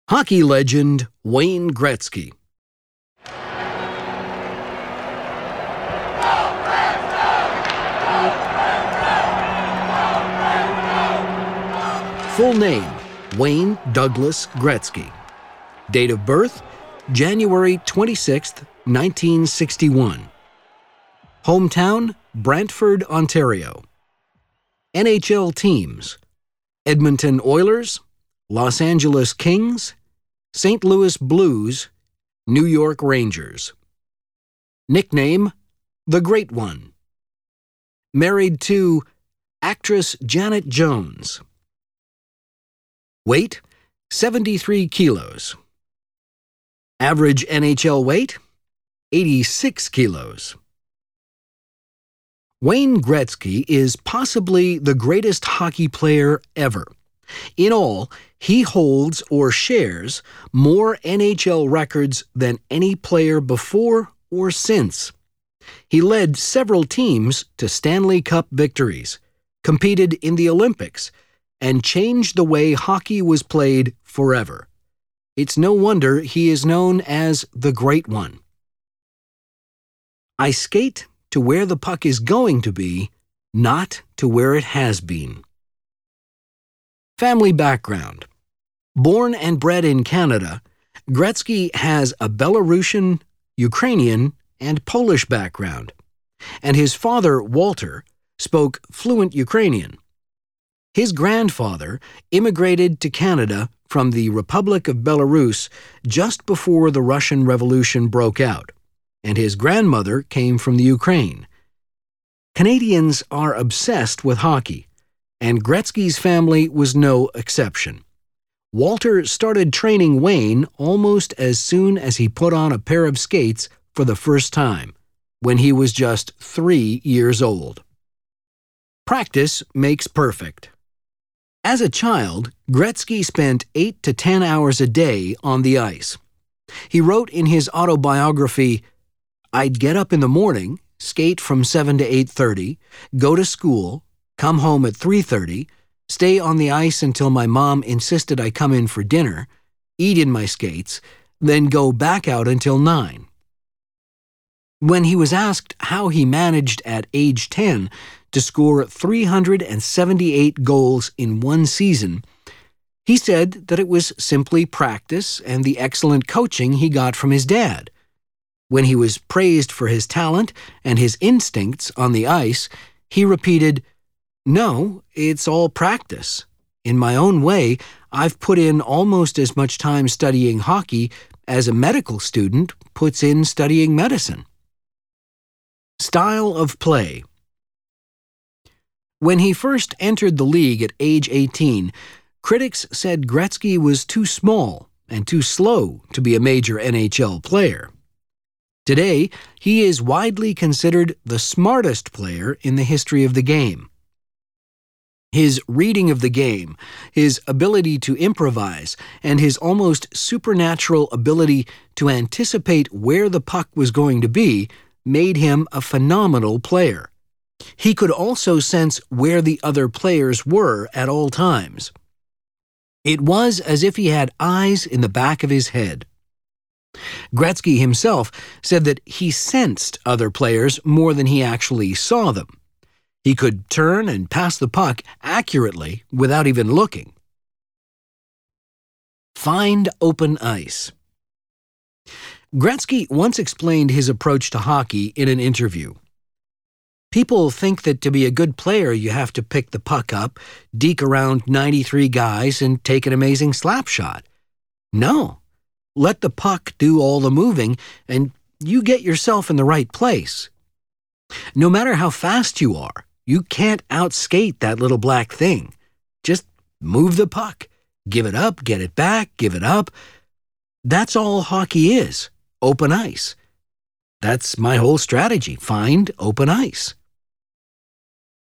Hockey legend Wayne Gretzky. Full name, Wayne Douglas Gretzky. Date of birth, January 26, 1961. Hometown, Brantford, Ontario. NHL teams, Edmonton Oilers, Los Angeles Kings, St. Louis Blues, New York Rangers. Nickname, The Great One. Married to actress Janet Jones. Weight, 73 kilos. Average NHL weight, 86 kilos. Wayne Gretzky is possibly the greatest hockey player ever. In all, he holds or shares more NHL records than any player before or since. He led several teams to Stanley Cup victories, competed in the Olympics, and changed the way hockey was played forever. It's no wonder he is known as the Great One. I skate to where the puck is going to be, not to where it has been. Family background. Born and bred in Canada, Gretzky has a Belarusian, Ukrainian, and Polish background, and his father, Walter, spoke fluent Ukrainian. His grandfather immigrated to Canada from the Republic of Belarus just before the Russian Revolution broke out, and his grandmother came from the Ukraine. Canadians are obsessed with hockey, and Gretzky's family was no exception. Walter started training Wayne almost as soon as he put on a pair of skates for the first time, when he was just 3 years old. Practice makes perfect. As a child, Gretzky spent 8 to 10 hours a day on the ice. He wrote in his autobiography, "I'd get up in the morning, skate from 7 to 8:30, go to school, come home at 3:30, stay on the ice until my mom insisted I come in for dinner, eat in my skates, then go back out until 9. When he was asked how he managed at age 10 to score 378 goals in one season, he said that it was simply practice and the excellent coaching he got from his dad. When he was praised for his talent and his instincts on the ice, he repeated, "No, it's all practice. In my own way, I've put in almost as much time studying hockey as a medical student puts in studying medicine." Style of play. When he first entered the league at age 18, critics said Gretzky was too small and too slow to be a major NHL player. Today, he is widely considered the smartest player in the history of the game. His reading of the game, his ability to improvise, and his almost supernatural ability to anticipate where the puck was going to be made him a phenomenal player. He could also sense where the other players were at all times. It was as if he had eyes in the back of his head. Gretzky himself said that he sensed other players more than he actually saw them. He could turn and pass the puck accurately without even looking. Find open ice. Gretzky once explained his approach to hockey in an interview. "People think that to be a good player you have to pick the puck up, deke around 93 guys, and take an amazing slap shot. No. Let the puck do all the moving, and you get yourself in the right place. No matter how fast you are, you can't outskate that little black thing. Just move the puck. Give it up, get it back, give it up. That's all hockey is, open ice. That's my whole strategy, find open ice."